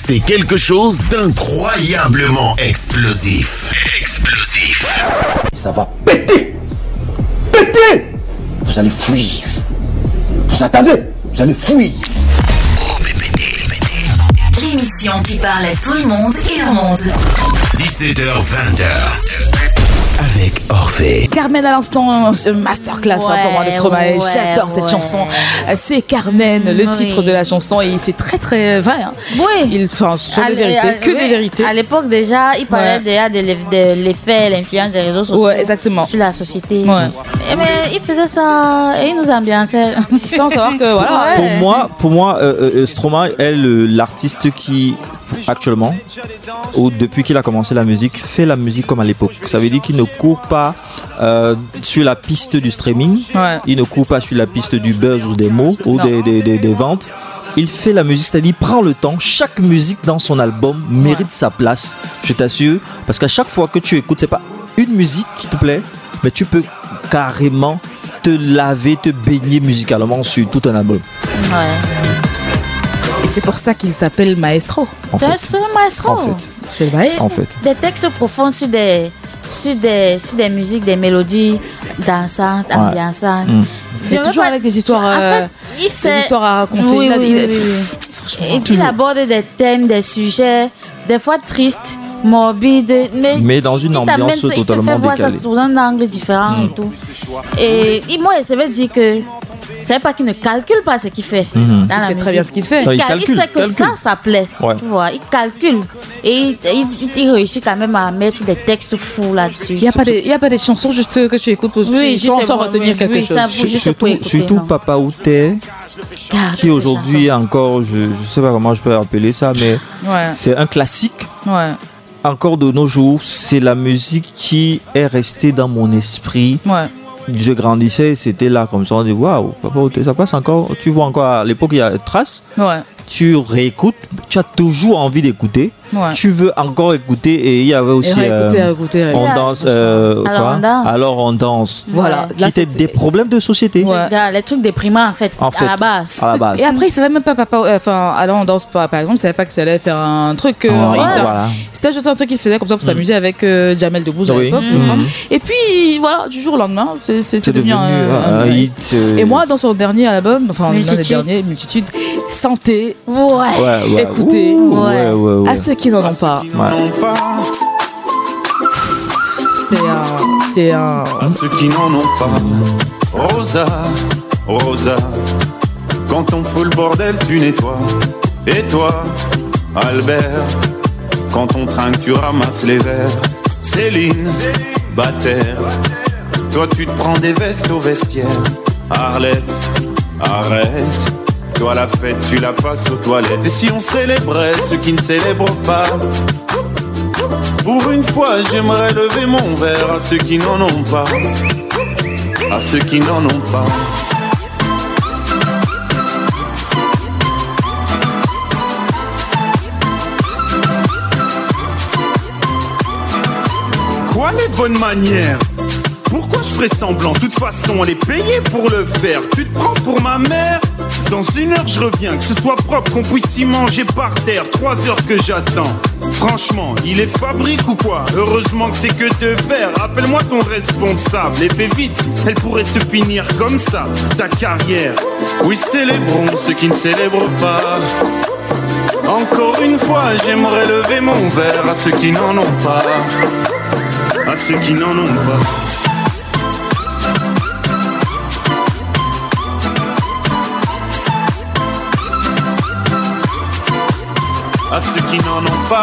C'est quelque chose d'incroyablement explosif. Explosif. Ça va péter. Péter. Vous allez fuir. Vous attendez. Vous allez fuir. L'émission qui parle à tout le monde et au monde. 17h-20h. Avec Orphée. Carmen à l'instant, masterclass pour moi de Stromae. J'adore cette chanson. C'est Carmen, le titre de la chanson, et c'est très très vrai. Hein. Oui. Sur des vérités, que des vérités. À l'époque déjà, il parlait déjà de l'effet, l'influence des réseaux sociaux exactement. sur la société. Mais il faisait ça et il nous ambiançait. Sans savoir que voilà. Pour moi, Stromae est l'artiste qui actuellement, ou depuis qu'il a commencé la musique, fait la musique comme à l'époque. Ça veut dire qu'il ne court pas sur la piste du streaming, il ne court pas sur la piste du buzz ou des mots ou des ventes. Il fait la musique, c'est-à-dire il prend le temps. Chaque musique dans son album mérite sa place, je t'assure, parce qu'à chaque fois que tu écoutes, c'est pas une musique qui te plaît, mais tu peux carrément te laver, te baigner musicalement sur tout un album. Et c'est pour ça qu'il s'appelle Maestro. C'est le maestro. En fait. C'est le maestro. En fait. Des textes profonds sur des musiques, des mélodies dansantes, ambiançantes. C'est toujours avec des histoires, des histoires à raconter. Il aborde des thèmes, des sujets, des fois tristes, morbides, mais dans une ambiance totalement décalée. Il te fait voir ça sous un angle différent et tout. Et moi, ça veut dire que c'est pas qu'il ne calcule pas ce qu'il fait dans la musique. Très bien ce qu'il fait. Il sait que ça plaît. Tu vois, il calcule et il réussit quand même à mettre des textes fous là-dessus. Il y a pas des chansons juste que tu écoutes sans retenir quelque chose. Surtout Papa Outé, qui aujourd'hui est encore, je sais pas comment je peux appeler ça, mais c'est un classique. Encore de nos jours, c'est la musique qui est restée dans mon esprit. Je grandissais, c'était là comme ça, on dit waouh, ça passe encore. Tu vois encore à l'époque il y a Trace. Tu réécoutes, tu as toujours envie d'écouter. Tu veux encore écouter, et il y avait aussi on danse alors on danse. Voilà, c'était des problèmes de société. Les trucs déprimants en fait à la base. Et après il savait même pas alors on danse par exemple, il savait pas que ça allait faire un truc c'était juste un truc qu'il faisait comme ça pour s'amuser avec Jamel Debbouze à l'époque. Et puis voilà, du jour au lendemain c'est devenu un hit. Et moi dans son dernier album, l'un des derniers, Multitude, Santé, écoutez, à ceux qui n'en ont pas. C'est un. À ceux qui n'en ont pas. Rosa, quand on fout le bordel, tu nettoies. Et toi, Albert, quand on trinque, tu ramasses les verres. Céline, Bataire, toi tu te prends des vestes au vestiaire. Arlette, arrête. Toi la fête, tu la passes aux toilettes. Et si on célébrait ceux qui ne célèbrent pas? Pour une fois, j'aimerais lever mon verre à ceux qui n'en ont pas. À ceux qui n'en ont pas. Quoi les bonnes manières? Pourquoi je ferais semblant? De toute façon, elle est payée pour le faire. Tu te prends pour ma mère? Dans 1 heure, je reviens. Que ce soit propre, qu'on puisse y manger par terre. 3 heures que j'attends. Franchement, il est fabrique ou quoi? Heureusement que c'est que de verre. Appelle-moi ton responsable. Et fais vite, elle pourrait se finir comme ça, ta carrière. Oui, célébrons ceux qui ne célèbrent pas. Encore une fois, j'aimerais lever mon verre à ceux qui n'en ont pas. À ceux qui n'en ont pas. À ceux qui n'en ont pas.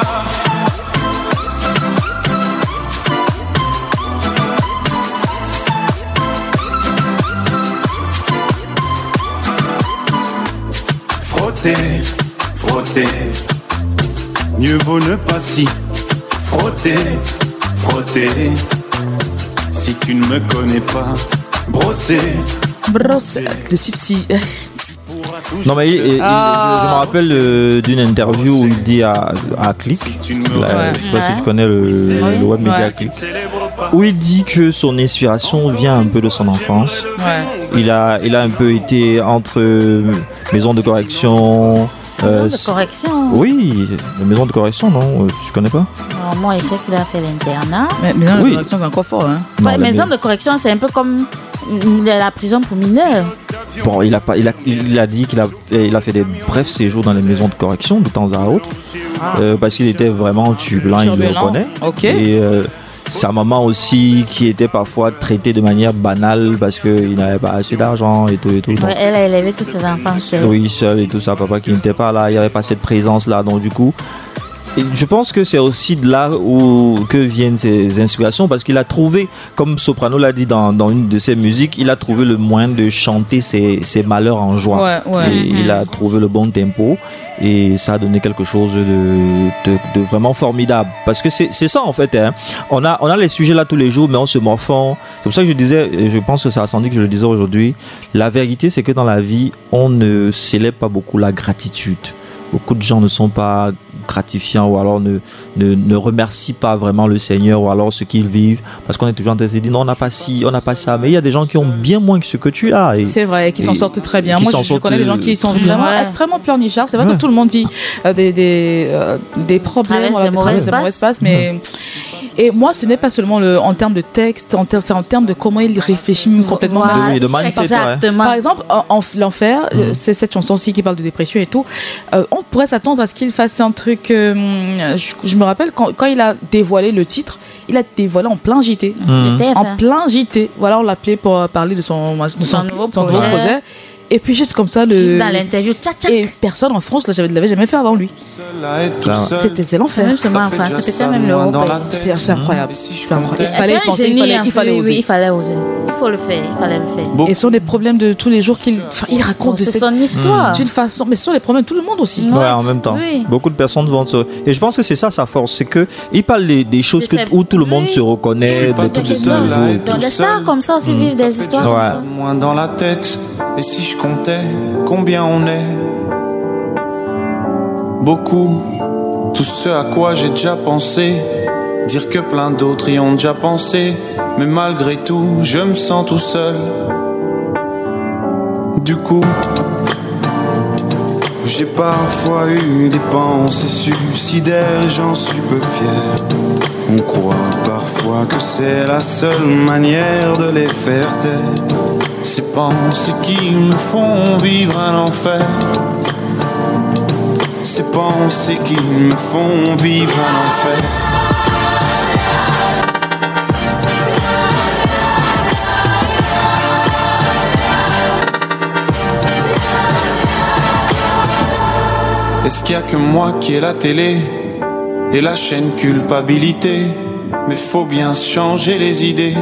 Frotter, frotter, mieux vaut ne pas s'y frotter, frotter. Si tu ne me connais pas, brosser, le type si. Non mais je me rappelle d'une interview où il dit à Click, je sais pas si tu connais le web média Click, où il dit que son inspiration vient un peu de son enfance. Il a un peu été entre maison de correction, De correction. Oui, la maison de correction, non, tu connais pas? Alors, moi, je sais qu'il a fait l'internat. Mais maison de correction, c'est encore fort. Hein. Ouais, maison de correction, c'est un peu comme la prison pour mineurs. Bon, il a dit qu'il a fait des brefs séjours dans les maisons de correction de temps à autre, parce qu'il était vraiment turbulent, il le reconnaît. Okay. Et sa maman aussi, qui était parfois traitée de manière banale parce qu'il n'avait pas assez d'argent et tout. Ouais, elle a élevé tous ses enfants seule. Oui, seule et tout ça, papa qui n'était pas là, il n'y avait pas cette présence-là, donc du coup... Et je pense que c'est aussi de là que viennent ces inspirations, parce qu'il a trouvé, comme Soprano l'a dit dans une de ses musiques, il a trouvé le moyen de chanter ses malheurs en joie. Ouais. Et il a trouvé le bon tempo et ça a donné quelque chose de vraiment formidable. Parce que c'est ça en fait. Hein. On a les sujets là tous les jours, mais on se morfond. C'est pour ça que je disais, je pense que ça a senti que je le disais aujourd'hui, la vérité c'est que dans la vie, on ne célèbre pas beaucoup la gratitude. Beaucoup de gens ne sont pas gratifiants ou alors ne remercient pas vraiment le Seigneur ou alors ce qu'ils vivent, parce qu'on est toujours en train de se dire non, on n'a pas ci, on n'a pas ça, mais il y a des gens qui ont bien moins que ce que tu as. C'est vrai, qui s'en sortent très bien. Moi je connais des gens qui sont vraiment extrêmement pleurnichards. C'est vrai que tout le monde vit des problèmes, des mauvaises passes, mais... Et moi, ce n'est pas seulement en termes de texte, c'est en termes de comment il réfléchit complètement. De mindset, exactement. Par exemple, L'Enfer, c'est cette chanson-ci qui parle de dépression et tout. On pourrait s'attendre à ce qu'il fasse un truc... je me rappelle, quand il a dévoilé le titre, il a dévoilé en plein JT. En plein JT. Voilà, on l'appelait pour parler de son nouveau projet. Et puis juste comme ça, juste dans l'interview, et personne en France ne l'avait jamais fait avant lui. C'est l'enfer. Même seulement en France, c'était même l'Europe. C'est incroyable. Il fallait oser. Il fallait oser. Il faut le faire. Il fallait le faire. Et ce sont des problèmes de tous les jours qu'il raconte. C'est son histoire. D'une façon, mais ce sont les problèmes de tout le monde aussi. Ouais, en même temps. Oui. Beaucoup de personnes vont se... Et je pense que c'est ça sa force, c'est que il parle des choses où tout le monde se reconnaît, des trucs de tous les jours. Des stars comme ça aussi vivent des histoires. Moins dans la tête. Et si je comptais combien on est? Beaucoup, tout ce à quoi j'ai déjà pensé. Dire que plein d'autres y ont déjà pensé. Mais malgré tout, je me sens tout seul. Du coup, j'ai parfois eu des pensées suicidaires, j'en suis peu fier. On croit parfois que c'est la seule manière de les faire taire. Ces pensées qui me font vivre un enfer. Ces pensées qui me font vivre un enfer. Est-ce qu'il y a que moi qui ai la télé et la chaîne culpabilité? Mais faut bien se changer les idées.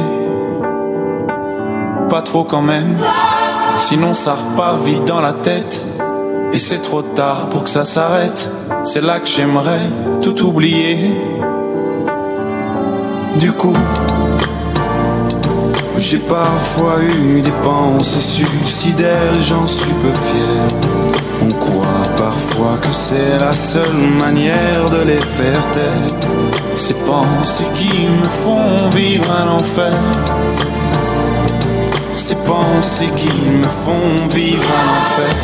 Pas trop quand même, sinon ça repart vite dans la tête. Et c'est trop tard pour que ça s'arrête. C'est là que j'aimerais tout oublier. Du coup, j'ai parfois eu des pensées suicidaires, j'en suis peu fier. On croit parfois que c'est la seule manière de les faire taire. Ces pensées qui me font vivre un enfer. Ces pensées qui me font vivre un enfer.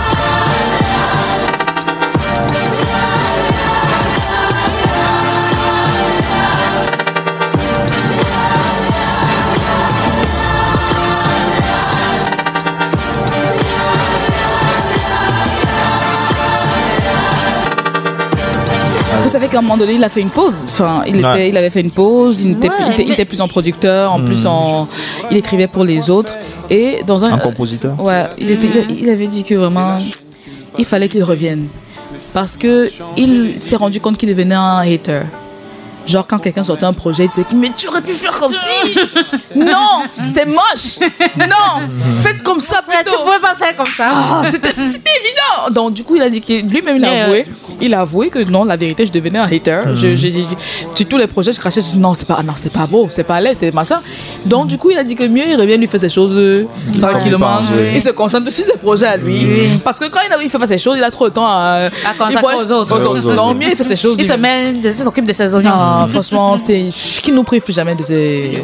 Vous savez qu'à un moment donné, il a fait une pause. Enfin, il avait fait une pause. Il était plus en producteur. En plus, il écrivait pour les autres. Et dans un compositeur. Ouais, il avait dit que vraiment, il fallait qu'il revienne parce que il s'est rendu compte qu'il devenait un hater. Genre quand quelqu'un sortait un projet, il disait mais tu aurais pu faire comme si. Non, c'est moche. Non, faites comme ça plutôt. Tu pouvais pas faire comme ça. C'était évident. Donc du coup, il a dit que lui-même il a avoué que non, la vérité, je devenais un hater. Sur tous les projets, je crachais, je dis non, c'est pas beau, c'est pas laid, c'est machin. Donc du coup, il a dit que mieux il revient lui faire ses choses tranquillement. Il se concentre sur ses projets à lui. Parce que quand il fait pas ses choses, il a trop de temps à consacrer aux autres. Non, mieux il fait ses choses. Il s'occupe de ses oignons. Franchement, c'est qui nous prive plus jamais de ces.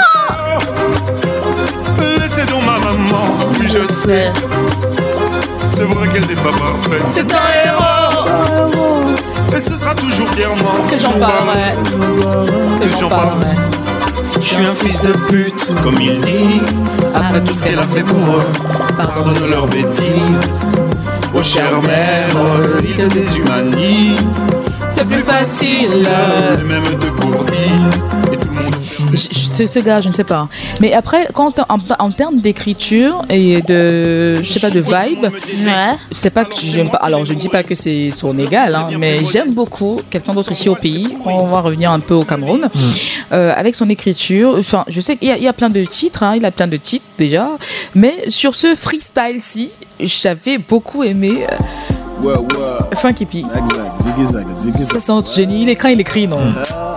Laissez donc ma maman, oui je sais. C'est vrai qu'elle n'est pas parfaite. C'est un héros. Et ce sera toujours fièrement que j'en parlerai. Que j'en parlerai. Je suis un fils de pute, comme ils disent. Après tout ce qu'elle a fait pour eux, pardonne leurs bêtises. Oh chère mère, ils te déshumanisent. C'est plus facile. Les mêmes te courtisent. Et tout le monde. Ce gars, je ne sais pas. Mais après, quand en termes d'écriture et de, je sais pas, de vibe, c'est pas que j'aime pas. Alors, je dis pas que c'est son égal, hein, mais j'aime beaucoup quelqu'un d'autre ici au pays. On va revenir un peu au Cameroun avec son écriture. Enfin, je sais qu'il y a plein de titres. Hein, il a plein de titres déjà. Mais sur ce freestyle-ci, j'avais beaucoup aimé. Funky P. Ça sent génie. Il écrit, non.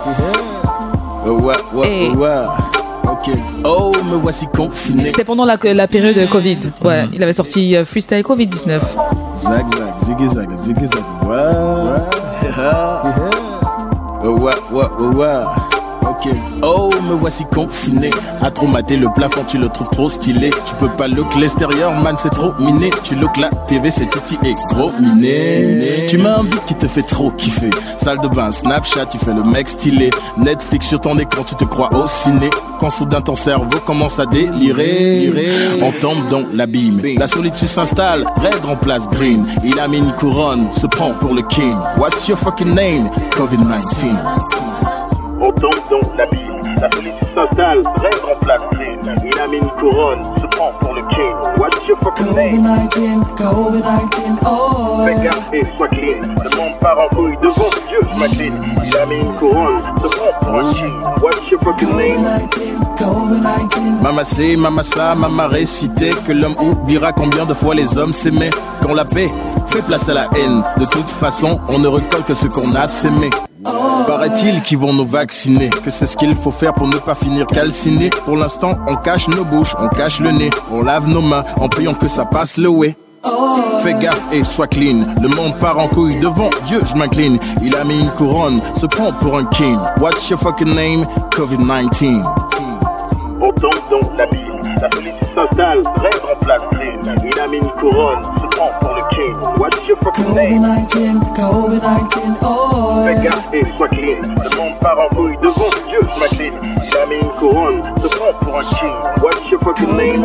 Okay. Oh, me voici confiné. C'était pendant la période de Covid. Ouais, il avait sorti Freestyle Covid-19. Zag, ziggy, zag. Okay. Oh, me voici confiné. À trop mater le plafond, tu le trouves trop stylé. Tu peux pas look l'extérieur, man, c'est trop miné. Tu look la TV, c'est titi et gros miné. Tu mets un beat qui te fait trop kiffer. Salle de bain, Snapchat, tu fais le mec stylé. Netflix sur ton écran, tu te crois au ciné. Quand soudain ton cerveau commence à délirer, on tombe dans l'abîme. La solitude s'installe, Red remplace Green. Il a mis une couronne, se prend pour le king. What's your fucking name? COVID-19. On tombe dans l'abîme, la solitude s'installe, Red remplace Green. Il a mis une couronne, se prend pour le king. What's your fucking name? COVID-19, oh. Fais gaffe et sois clean, le monde part en couille devant Dieu, McLean. Il a mis une couronne, se prend pour un king. What's your fucking name? Mama c'est, mama ça, mama récité que l'homme oubliera combien de fois les hommes s'aimaient. Quand la paix fait place à la haine, de toute façon, on ne récolte que ce qu'on a sémé. Paraît-il qu'ils vont nous vacciner, que c'est ce qu'il faut faire pour ne pas finir calciné. Pour l'instant, on cache nos bouches, on cache le nez, on lave nos mains en priant que ça passe le way. Fais gaffe et sois clean, le monde part en couille devant Dieu, je m'incline. Il a mis une couronne, se prend pour un king. What's your fucking name? COVID-19. On tombe dans l'abîme, la solitude s'installe, Red remplace Green. Il a mis une couronne, se prend pour le king. What's your fucking name? COVID-19, oh. Fais gaffe et sois clean, le monde part en couille devant Dieu, je m'incline. Il a mis une couronne, se prend pour un king. What's your fucking name?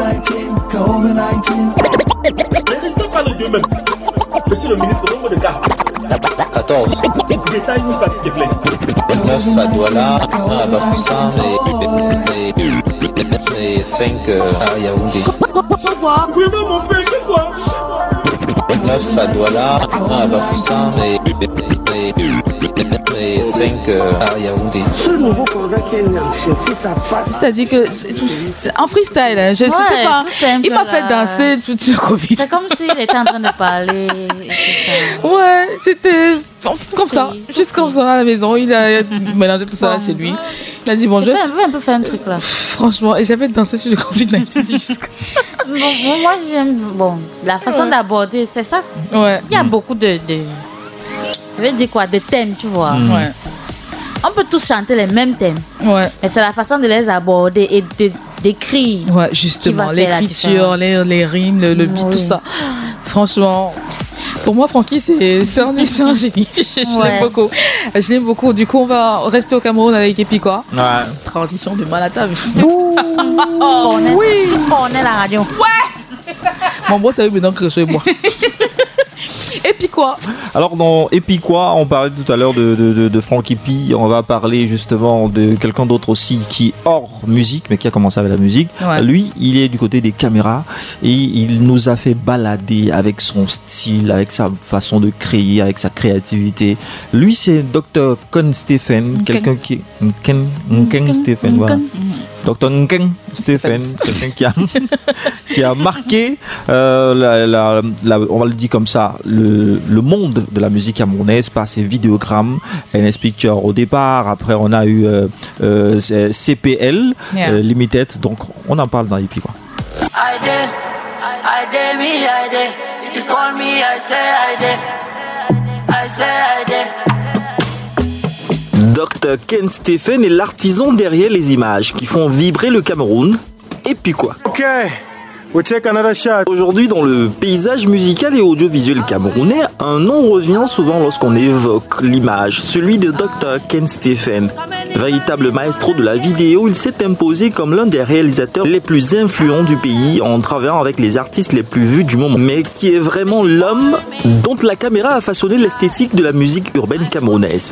Mais restons pas les deux mêmes. Monsieur le ministre, le nombre de cas. 14. Détaille-nous ça s'il te plaît. 9 à Douala, 1 à Bafoussam et 5 à Yaoundé. Vraiment mon frère, c'est quoi? 9 à Douala, 1 à Bafoussam et 5 à Yaoundé. Ce nouveau programme qui est né en Chine, si ça passe. C'est-à-dire que c'est en freestyle, hein, je sais pas. Il m'a fait danser tout ce Covid. C'est comme s'il était en train de parler. Ouais, c'était comme ça, juste comme ça à la maison. Il a mélangé tout ça là chez lui. Il a dit bon, je vais un peu faire un truc là. Franchement, et j'avais dansé sur le Covid-19 jusqu'à. Moi j'aime la façon d'aborder, c'est ça. Ouais. Il y a beaucoup de je vais dire quoi, de thèmes, tu vois. Ouais. On peut tous chanter les mêmes thèmes. Ouais. Mais c'est la façon de les aborder et d'écrire. Ouais, justement, l'écriture, les rimes, le beat, tout ça. Franchement, pour moi, Francky, c'est un génie. Je l'aime beaucoup. Je l'aime beaucoup. Du coup, on va rester au Cameroun avec Epikwa. Ouais. Transition de Malata. On est la radio. Ouais. Mon bro, ça veut maintenant que je suis moi. Epikwa. Alors dans Epikwa, on parlait tout à l'heure de Franky P. On va parler justement de quelqu'un d'autre aussi qui est hors musique, mais qui a commencé avec la musique. Ouais. Lui, il est du côté des caméras et il nous a fait balader avec son style, avec sa façon de créer, avec sa créativité. Lui, c'est Dr. Ken Stephen, quelqu'un qui Ken Stephen, voilà. Dr. Ken Stephen, quelqu'un qui a marqué, on va le dire comme ça, le monde de la musique camerounaise par ses vidéogrammes, NS Pictures au départ, après on a eu CPL Limited, donc on en parle dans Epikwa. Dr. Ken Stephen est l'artisan derrière les images qui font vibrer le Cameroun. Epikwa. Okay. Aujourd'hui, dans le paysage musical et audiovisuel camerounais, un nom revient souvent lorsqu'on évoque l'image, celui de Dr. Ken Stephen. Véritable maestro de la vidéo, il s'est imposé comme l'un des réalisateurs les plus influents du pays en travaillant avec les artistes les plus vus du moment, mais qui est vraiment l'homme dont la caméra a façonné l'esthétique de la musique urbaine camerounaise.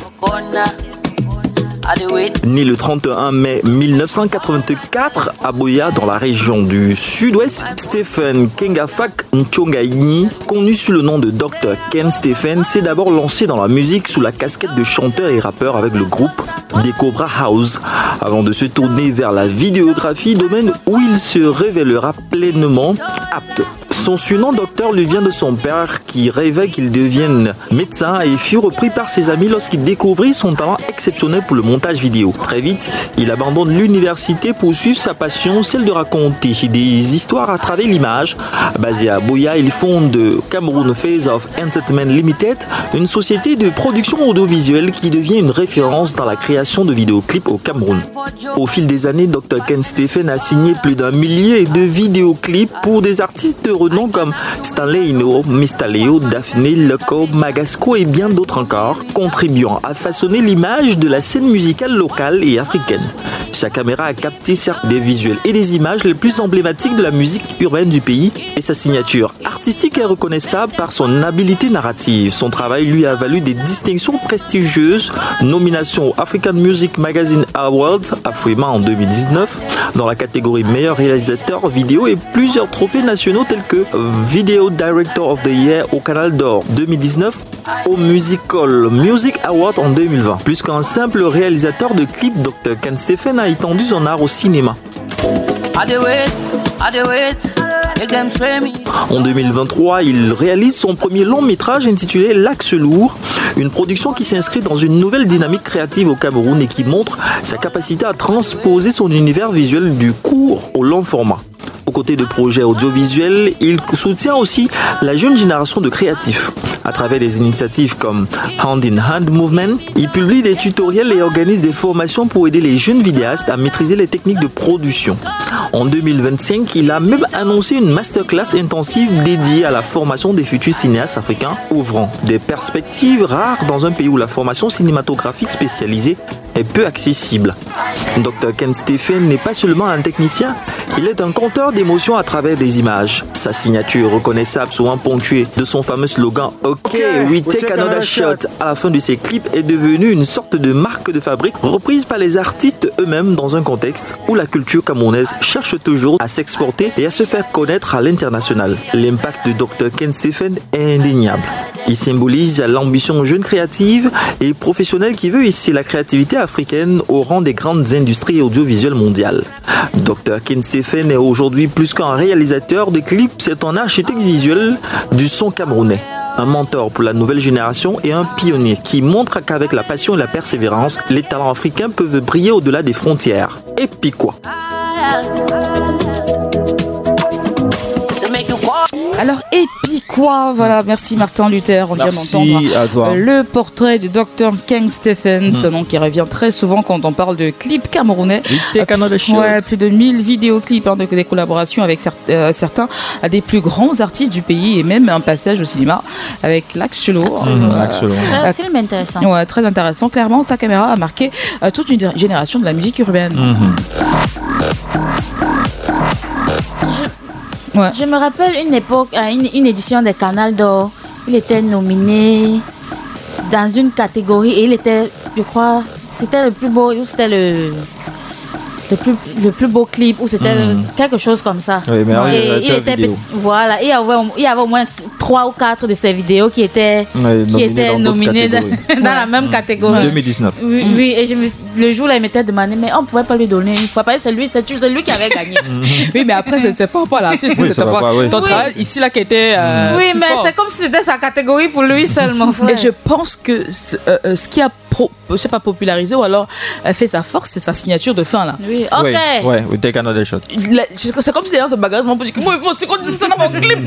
Né le 31 mai 1984 à Boya dans la région du sud-ouest, Stephen Kengafak Nchongaini, connu sous le nom de Dr. Ken Stephen, s'est d'abord lancé dans la musique sous la casquette de chanteur et rappeur avec le groupe des Cobra House, avant de se tourner vers la vidéographie, domaine où il se révélera pleinement apte. Son surnom docteur lui vient de son père qui rêvait qu'il devienne médecin et fut repris par ses amis lorsqu'il découvrit son talent exceptionnel pour le montage vidéo. Très vite, il abandonne l'université pour suivre sa passion, celle de raconter des histoires à travers l'image. Basé à Boya, il fonde Cameroon Phase of Entertainment Limited, une société de production audiovisuelle qui devient une référence dans la création de vidéoclips au Cameroun. Au fil des années, Dr. Ken Stephen a signé plus d'1 millier de vidéoclips pour des artistes de renom comme Stanley Ino, Mistaleo, Daphné, Loco, Magasco et bien d'autres encore, contribuant à façonner l'image de la scène musicale locale et africaine. Sa caméra a capté certes des visuels et des images les plus emblématiques de la musique urbaine du pays et sa signature artistique est reconnaissable par son habileté narrative. Son travail lui a valu des distinctions prestigieuses, nomination au African Music Magazine Awards, Afrima en 2019, dans la catégorie meilleur réalisateur vidéo et plusieurs trophées nationaux tels que Video Director of the Year au Canal d'Or 2019, au Musical Music Award en 2020. Plus qu'un simple réalisateur de clips, Dr. Ken Stephen a étendu son art au cinéma. En 2023, il réalise son premier long métrage intitulé L'Axe Lourd, une production qui s'inscrit dans une nouvelle dynamique créative au Cameroun et qui montre sa capacité à transposer son univers visuel du court au long format. Aux côtés de projets audiovisuels, il soutient aussi la jeune génération de créatifs. À travers des initiatives comme Hand in Hand Movement, il publie des tutoriels et organise des formations pour aider les jeunes vidéastes à maîtriser les techniques de production. En 2025, il a même annoncé une masterclass intensive dédiée à la formation des futurs cinéastes africains, ouvrant des perspectives rares dans un pays où la formation cinématographique spécialisée est peu accessible. Dr. Ken Stephen n'est pas seulement un technicien, il est un conteur d'émotions à travers des images. Sa signature reconnaissable, souvent ponctuée de son fameux slogan « OK, we take another shot » à la fin de ses clips est devenue une sorte de marque de fabrique reprise par les artistes eux-mêmes dans un contexte où la culture camerounaise cherche toujours à s'exporter et à se faire connaître à l'international. L'impact de Dr. Ken Stephen est indéniable. Il symbolise l'ambition jeune créative et professionnelle qui veut hisser la créativité africaine au rang des grandes industries audiovisuelles mondiales. Dr. Ken Stephen est aujourd'hui plus qu'un réalisateur de clips, c'est un architecte visuel du son camerounais. Un mentor pour la nouvelle génération et un pionnier qui montre qu'avec la passion et la persévérance, les talents africains peuvent briller au-delà des frontières. Et puis quoi ? Alors, et puis quoi ? Voilà, merci Martin Luther. On vient d'entendre le portrait du Dr. Ken Stephen, ce nom qui revient très souvent quand on parle de clips camerounais. Plus de 1000 vidéoclips, des collaborations avec certains des plus grands artistes du pays et même un passage au cinéma avec L'Axe Lourd. Un film intéressant. Ouais, très intéressant. Clairement, sa caméra a marqué toute une génération de la musique urbaine. Ouais. Je me rappelle une époque, à une édition des Canal d'Or, il était nominé dans une catégorie et il était, je crois, c'était le plus beau, c'était le plus beau clip ou c'était quelque chose comme ça. Oui, mais il était voilà, il y avait au moins 3 ou 4 de ces vidéos qui étaient nominées dans la même catégorie. 2019. Oui, et le jour là, il m'était demandé, mais on ne pouvait pas lui donner une fois. Parce que c'est lui qui avait gagné. Oui, mais après, c'est pas l'artiste, c'était pas ton travail ici là qui était. Oui, mais c'est comme si c'était sa catégorie pour lui seulement. Et je pense que ce qui a popularisé ou alors fait sa force, c'est sa signature de fin là. Oui, ok. Ouais, we take another shot. C'est comme si les gens se bagarrent, on peut dire que moi, il faut qu'on dise ça dans mon clip.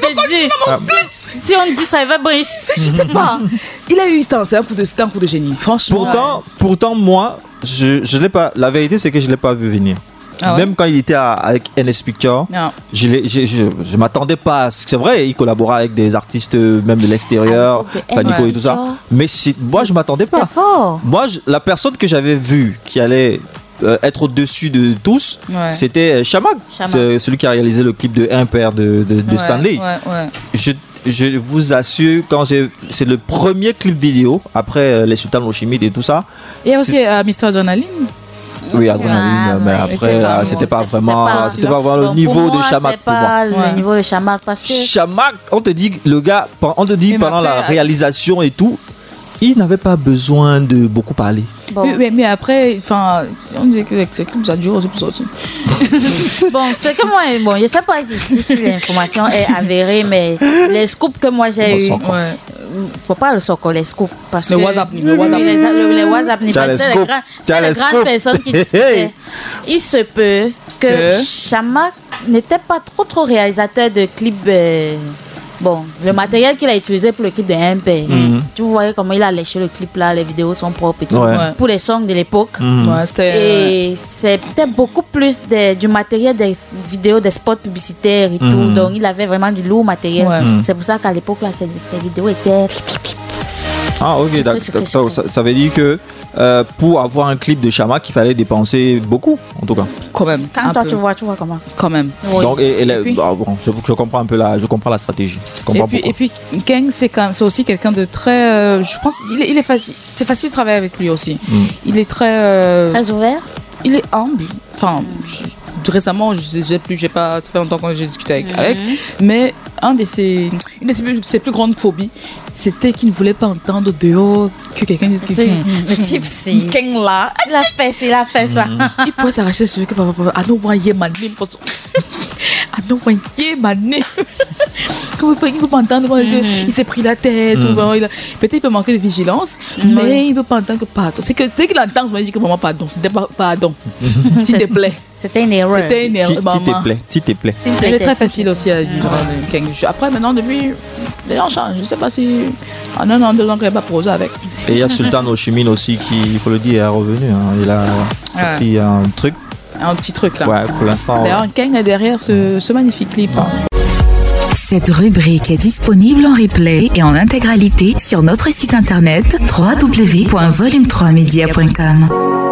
Si on dit ça, il va briser. Je sais pas. Il a eu, c'est un coup de génie, franchement. Pourtant, moi, je l'ai pas. La vérité, c'est que je l'ai pas vu venir. Même quand il était avec NS Pictures, je m'attendais pas à ce que c'est vrai, il collaborait avec des artistes même de l'extérieur, Panico et tout ça. Mais moi, je m'attendais pas. Moi, la personne que j'avais vue qui allait être au-dessus de tous, c'était Chamak, celui qui a réalisé le clip de Impair de Stanley. Je vous assure, c'est le premier clip vidéo après les Sultan Lochimid et tout ça. Et aussi Mr. Adrenaline. Oui, Adrenaline, mais après, c'était pas vraiment le niveau de Chamak pour moi. Le niveau de Chamak, parce que Chamak, on te dit pendant la réalisation et tout, il n'avait pas besoin de beaucoup parler. Mais après, on dit que c'est comme ça dure aussi pour sortir. C'est que moi, je sais pas si l'information est avérée, mais les scoops que moi j'ai eu, faut pas le socle, les scoops, parce que les WhatsApp, c'est les grandes personnes qui discutaient. Il se peut que Chamak n'était pas trop réalisateur de clips. Le matériel qu'il a utilisé pour le clip de MP, tu voyais comment il a léché le clip là, les vidéos sont propres et tout. Pour les songs de l'époque. Et c'était beaucoup plus du matériel des vidéos, des spots publicitaires et tout. Donc il avait vraiment du lourd matériel. C'est pour ça qu'à l'époque là, ces vidéos étaient... Ah ok, d'accord. Ça veut dire que pour avoir un clip de Chamak, il fallait dépenser beaucoup, en tout cas. Quand même. Quand toi tu vois comment. Quand même. Donc je comprends un peu je comprends la stratégie. Et puis Keng, c'est aussi quelqu'un de très, je pense, il est facile. C'est facile de travailler avec lui aussi. Il est très. Très ouvert. Il est humble. Récemment, ça fait longtemps que j'ai discuté avec, mais une de ses plus grandes phobies, c'était qu'il ne voulait pas entendre dehors que quelqu'un dise que le type si Keng là, il a fait ça. Il pourrait s'arracher les cheveux que papa, ah non, moi, il est mané, ah non, moi, il est mané. Il ne veut pas entendre, il s'est pris la tête, peut-être il peut manquer de vigilance, mais il ne veut pas entendre que pardon. C'est que dès qu'il entend, il dit que maman, pardon, c'était pas pardon, s'il te plaît. C'était une erreur. S'il te plaît. Elle est très facile aussi à vivre. Après, maintenant, depuis, les gens changent. Je ne sais pas si en 1 an, 2 ans, qu'elle va poser avec. Et il y a Sultan Ochimin aussi qui, il faut le dire, est revenu. Il a sorti un truc. Un petit truc là. Ouais, pour l'instant. D'ailleurs, Keng est derrière ce magnifique clip. Cette rubrique est disponible en replay et en intégralité sur notre site internet www.volume3media.com.